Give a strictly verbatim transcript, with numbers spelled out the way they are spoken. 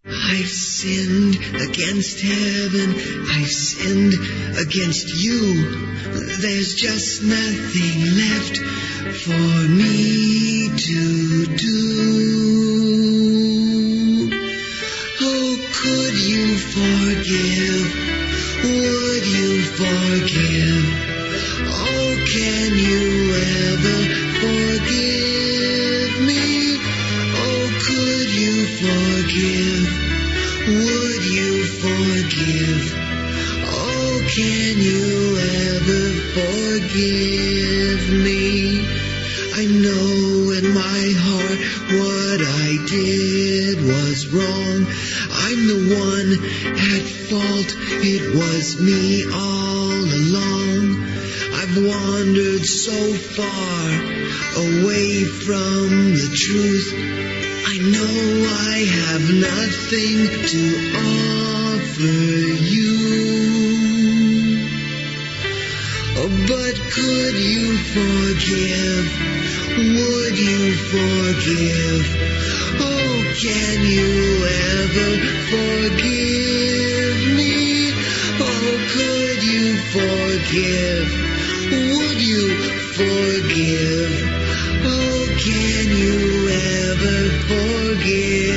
I've sinned against heaven, I've sinned against you. There's just nothing left for me to do. Oh, could you forgive? Would you forgive? Oh, can you ever forgive me? Oh, could you forgive? Would you forgive? Oh, can you ever forgive me? I know in my heart what I did was wrong. I'm the one at fault. It was me all along. I've wandered so far away from the truth. I know I have nothing to offer you. Oh, but could you forgive? Would you forgive? Oh, can you ever forgive me? Oh, could you forgive? Would you forgive? Oh, can you ever forgive